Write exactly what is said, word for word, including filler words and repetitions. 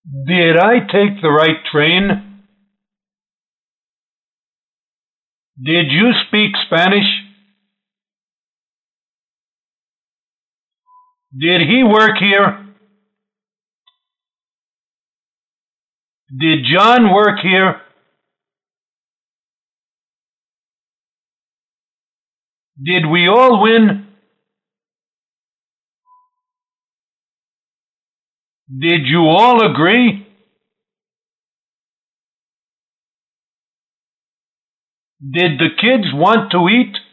Did I take the right train? Did you speak Spanish? Did he work here? Did John work here? Did we all win? Did you all agree? Did the kids want to eat?